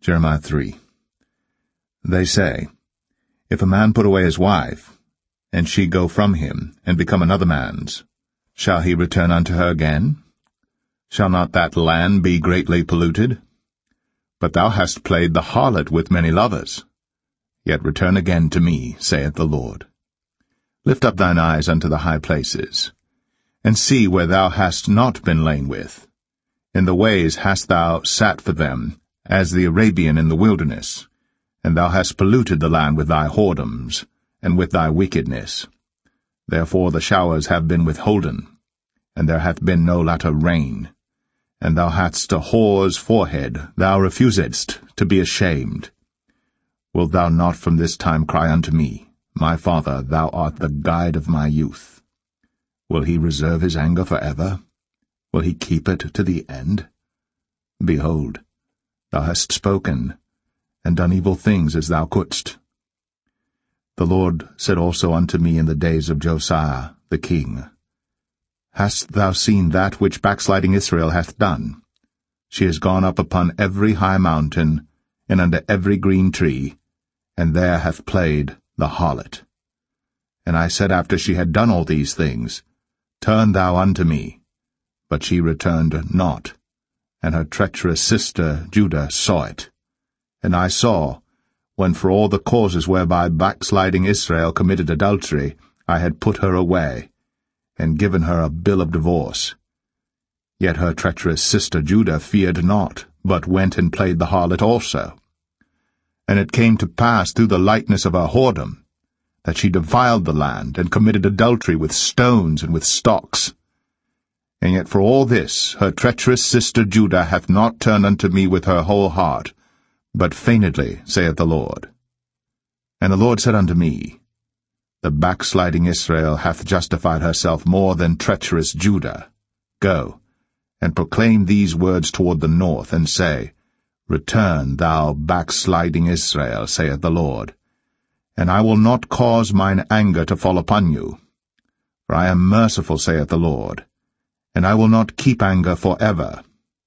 Jeremiah 3. They say, If a man put away his wife, and she go from him, and become another man's, shall he return unto her again? Shall not that land be greatly polluted? But thou hast played the harlot with many lovers. Yet return again to me, saith the Lord. Lift up thine eyes unto the high places, and see where thou hast not been lain with. In the ways hast thou sat for them, as the Arabian in the wilderness, and thou hast polluted the land with thy whoredoms, and with thy wickedness. Therefore the showers have been withholden, and there hath been no latter rain. And thou hadst a whore's forehead, thou refusedst to be ashamed. Wilt thou not from this time cry unto me, My Father, thou art the guide of my youth? Will he reserve his anger for ever? Will he keep it to the end? Behold, thou hast spoken, and done evil things as thou couldst. The Lord said also unto me in the days of Josiah the king, Hast thou seen that which backsliding Israel hath done? She is gone up upon every high mountain, and under every green tree, and there hath played the harlot. And I said after she had done all these things, Turn thou unto me. But she returned not, and her treacherous sister Judah saw it. And I saw, when for all the causes whereby backsliding Israel committed adultery, I had put her away, and given her a bill of divorce. Yet her treacherous sister Judah feared not, but went and played the harlot also. And it came to pass through the lightness of her whoredom, that she defiled the land, and committed adultery with stones and with stocks. And yet for all this her treacherous sister Judah hath not turned unto me with her whole heart, but feignedly, saith the Lord. And the Lord said unto me, The backsliding Israel hath justified herself more than treacherous Judah. Go, and proclaim these words toward the north, and say, Return, thou backsliding Israel, saith the Lord, and I will not cause mine anger to fall upon you. For I am merciful, saith the Lord, and I will not keep anger for ever.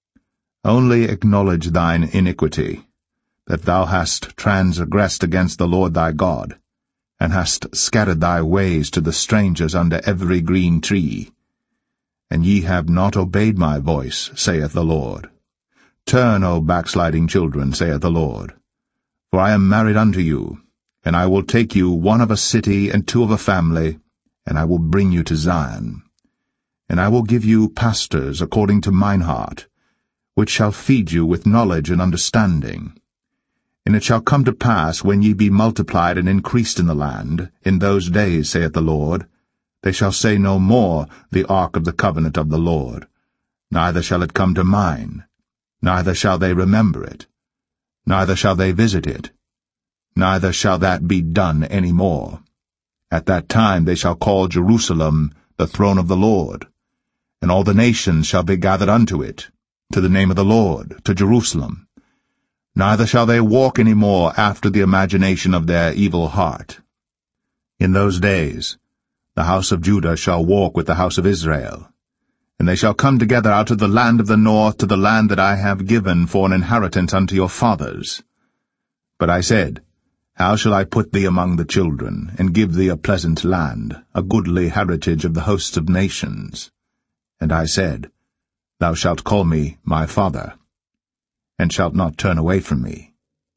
Only acknowledge thine iniquity, that thou hast transgressed against the Lord thy God, and hast scattered thy ways to the strangers under every green tree. And ye have not obeyed my voice, saith the Lord. Turn, O backsliding children, saith the Lord. For I am married unto you, and I will take you, one of a city and two of a family, and I will bring you to Zion. And I will give you pastors according to mine heart, which shall feed you with knowledge and understanding. And it shall come to pass, when ye be multiplied and increased in the land, in those days, saith the Lord, they shall say no more, The ark of the covenant of the Lord. Neither shall it come to mind, neither shall they remember it, neither shall they visit it, neither shall that be done any more. At that time they shall call Jerusalem the throne of the Lord, and all the nations shall be gathered unto it, to the name of the Lord, to Jerusalem. Neither shall they walk any more after the imagination of their evil heart. In those days the house of Judah shall walk with the house of Israel, and they shall come together out of the land of the north to the land that I have given for an inheritance unto your fathers. But I said, How shall I put thee among the children, and give thee a pleasant land, a goodly heritage of the hosts of nations? And I said, Thou shalt call me my father, and shalt not turn away from me.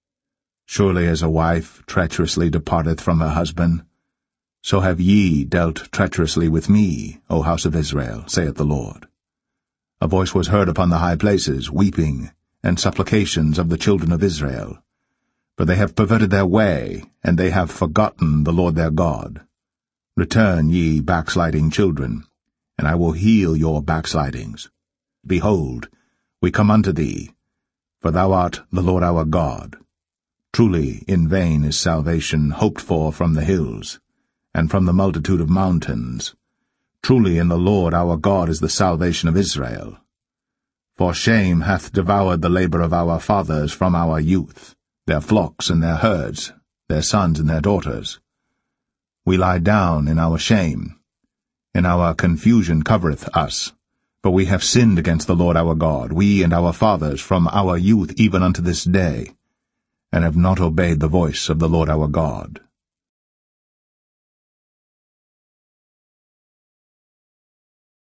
Surely as a wife treacherously departeth from her husband, so have ye dealt treacherously with me, O house of Israel, saith the Lord. A voice was heard upon the high places, weeping, and supplications of the children of Israel. For they have perverted their way, and they have forgotten the Lord their God. Return, ye backsliding children, and I will heal your backslidings. Behold, we come unto thee, for thou art the Lord our God. Truly in vain is salvation hoped for from the hills, and from the multitude of mountains. Truly in the Lord our God is the salvation of Israel. For shame hath devoured the labor of our fathers from our youth, their flocks and their herds, their sons and their daughters. We lie down in our shame, and our confusion covereth us. For we have sinned against the Lord our God, we and our fathers, from our youth even unto this day. and have not obeyed the voice of the Lord our God.